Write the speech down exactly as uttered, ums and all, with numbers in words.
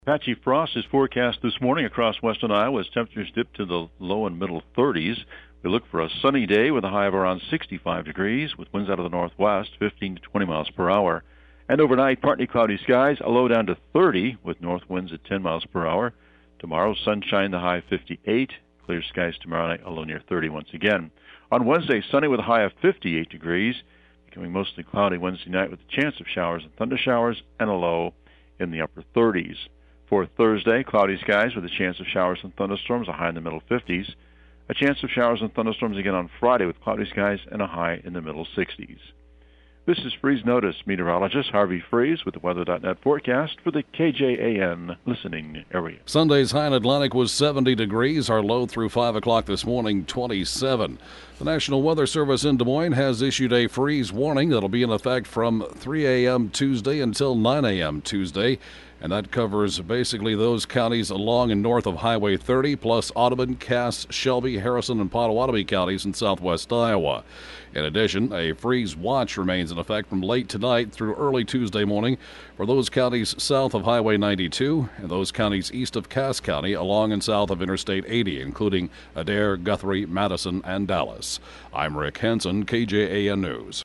Patchy frost is forecast this morning across western Iowa as temperatures dip to the low and middle thirties. We look for a sunny day with a high of around sixty-five degrees with winds out of the northwest, fifteen to twenty miles per hour. And overnight, partly cloudy skies, a low down to thirty with north winds at ten miles per hour. Tomorrow, sunshine, the high fifty-eight. Clear skies tomorrow night, a low near thirty once again. On Wednesday, sunny with a high of fifty-eight degrees. Becoming mostly cloudy Wednesday night with a chance of showers and thunder showers and a low in the upper thirties. For Thursday, cloudy skies with a chance of showers and thunderstorms, a high in the middle fifties. A chance of showers and thunderstorms again on Friday with cloudy skies and a high in the middle sixties. This is Freeze Notice meteorologist Harvey Freeze with the weather dot net forecast for the K J A N listening area. Sunday's high in Atlantic was seventy degrees. Our low through five o'clock this morning, twenty-seven. The National Weather Service in Des Moines has issued a freeze warning that'll be in effect from three a.m. Tuesday until nine a.m. Tuesday. And that covers basically those counties along and north of Highway thirty, plus Audubon, Cass, Shelby, Harrison, and Potawatomi counties in southwest Iowa. In addition, a freeze watch remains in effect from late tonight through early Tuesday morning for those counties south of Highway ninety-two and those counties east of Cass County along and south of Interstate eighty, including Adair, Guthrie, Madison, and Dallas. I'm Rick Henson, K J A N News.